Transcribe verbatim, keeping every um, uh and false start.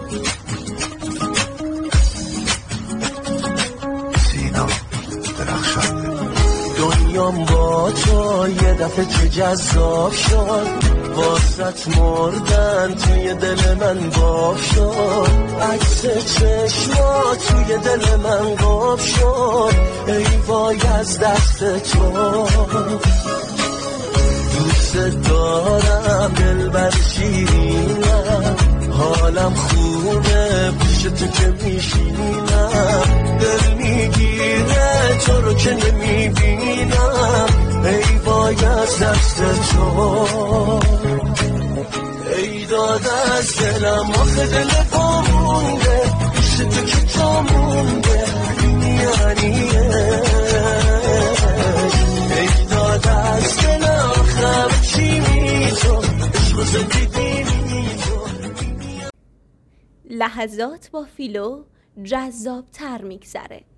دنیام با تو یه دفعه که جذاب شد، واسط مردن توی دل من باب شد، عکس چشما توی دل من قاب شد، ای وای از دست تو. دوست دارم دلبر شیرینم، حالم خوبه پیش تو که میشینم، دل میگیره تو رو که نمیبینم، ای وای از دست تو. ای داد از دلم آخه دل پا مونده، پیش تو که تا مونده یعنیه، ای داد از دلم آخه چی میتون عشق زندگی میتون. لحظات با فیلو جذاب تر میگذره.